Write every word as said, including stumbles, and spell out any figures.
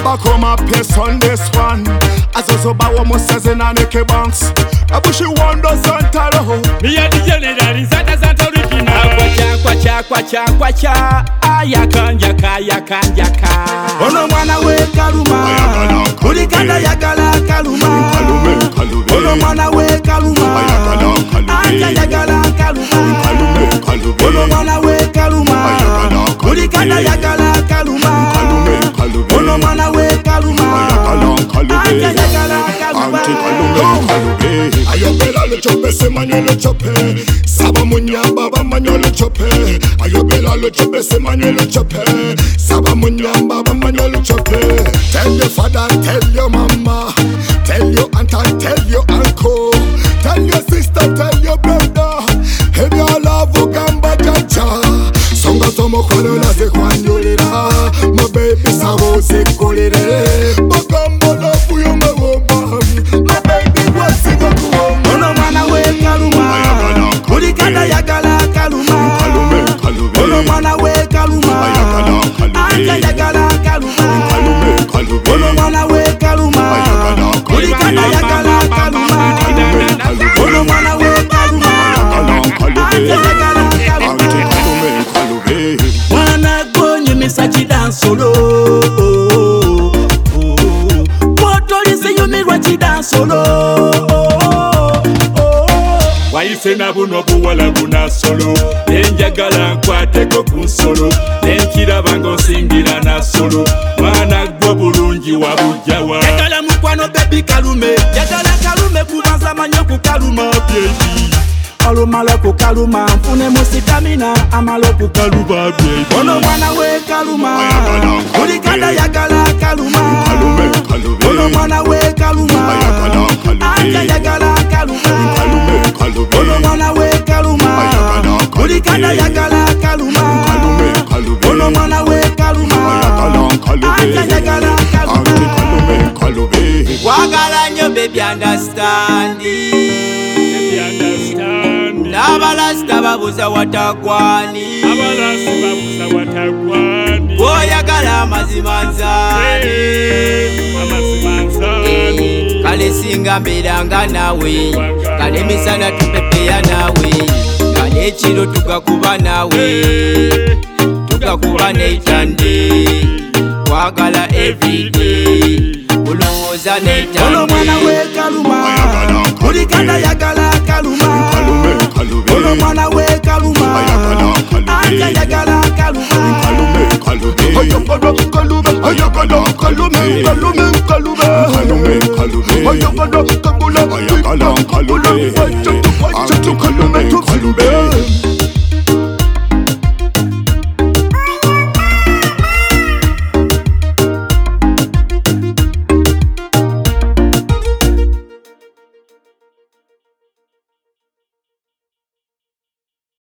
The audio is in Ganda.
back home a pace on this one. Azozo bawo musaze na neke banks. Abushi wando santaro. Me a the general Santa Santa original. Kwacha kwacha kwacha kwacha. Ayaka yaka yaka yaka. Ono mwana we kaluma. Kulikanda yagala kaluma. Ono mwana we kaluma. Anja yagala kaluma. Ono mwana we kaluma. Kulikanda yagala kaluma. Ono mwana we kaluma. Anja yagala kaluma. Ayobela le chope se manye le chope. Saba munyamba ba manye le chope. Ayobela le chope se manye le chope. Saba munyamba ba manye le chope. Tell your father, tell your mama, tell your aunt and tell your uncle, tell your sister, tell your brother. If you love Ugamba jaja, songa tomo kwano na se kwanyolira. My baby sabo se kolire. Bagambo love you me womba. My baby wants to go home. Ono mwana we kaluma. Kulikanda yagala kaluma. Ono mwana we kaluma. Anja yagala kaluma. Ono mwana we kaluma. Kulikanda yagala kaluma. Ono mwana we kaluma. Anja yagala kaluma. Mwana gonye misachi dansolo. Motolise yumirwa chidansolo. Waise na buno buwala buna solo. Nenjagala nkwateko kunsolo. Nenkira bango singira na solo. Mwana gwo bulungi wabujawa. Yagala mukwano baby kalume. Yagala kalume kubanza manyo ku kaluma baby. Alumala ku kaluma mfune musitamina amalo ku kaluma baby. Ono mwana we kaluma. Kulikanda yagala kaluma. Ono mwana we kaluma. Anja yagala kaluma. Ono mwana we kaluma. Kulikanda yagala kaluma. Ono mwana we kaluma. Anja yagala kaluma. Wagala nyo baby understand. Baby understand. Nabalasta babuza watakwani. Abalasi babuza watakwani. Oyagala amazima nzani. Amazima nzani. Kale singa mbiranga nawe. Kale misana tupepeya nawe. Kale chiro tukakuba nawe. Tukakuba neitande. Wagala everyday. Uloza neitande. Ono mwana we kaluma. Kulikanda yagala kaluma. Ono mwana we kaluma. Anja yagala kaluma. Ayagala kalume, ayagala kalume, kalume kalume. Ayagala kabula, ayagala kalume.